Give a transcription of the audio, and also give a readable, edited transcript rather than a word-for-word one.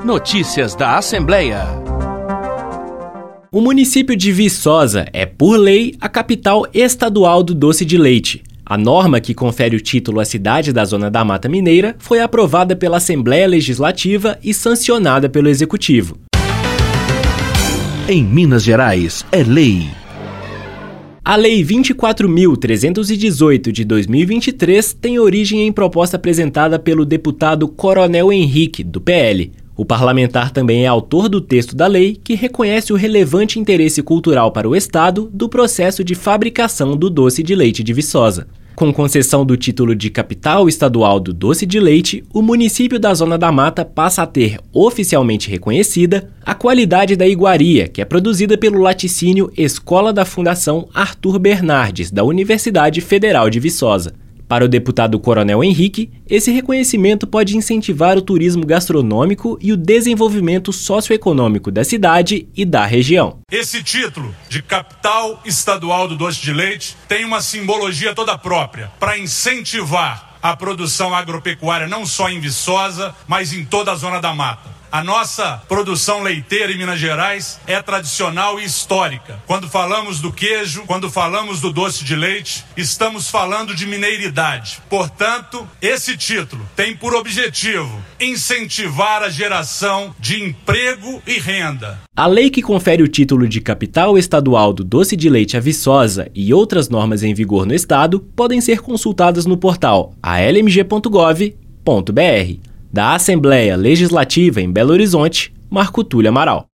Notícias da Assembleia. O município de Viçosa é, por lei, a capital estadual do doce de leite. A norma que confere o título à cidade da Zona da Mata Mineira foi aprovada pela Assembleia Legislativa e sancionada pelo Executivo. Em Minas Gerais, é lei. A Lei 24.318 de 2023 tem origem em proposta apresentada pelo deputado Coronel Henrique, do PL. O parlamentar também é autor do texto da lei, que reconhece o relevante interesse cultural para o Estado do processo de fabricação do doce de leite de Viçosa. Com concessão do título de capital estadual do doce de leite, o município da Zona da Mata passa a ter oficialmente reconhecida a qualidade da iguaria, que é produzida pelo laticínio Escola da Fundação Arthur Bernardes, da Universidade Federal de Viçosa. Para o deputado Coronel Henrique, esse reconhecimento pode incentivar o turismo gastronômico e o desenvolvimento socioeconômico da cidade e da região. Esse título de capital estadual do doce de leite tem uma simbologia toda própria para incentivar a produção agropecuária não só em Viçosa, mas em toda a Zona da Mata. A nossa produção leiteira em Minas Gerais é tradicional e histórica. Quando falamos do queijo, quando falamos do doce de leite, estamos falando de mineiridade. Portanto, esse título tem por objetivo incentivar a geração de emprego e renda. A lei que confere o título de capital estadual do doce de leite a Viçosa e outras normas em vigor no estado podem ser consultadas no portal almg.gov.br. Da Assembleia Legislativa em Belo Horizonte, Marco Túlio Amaral.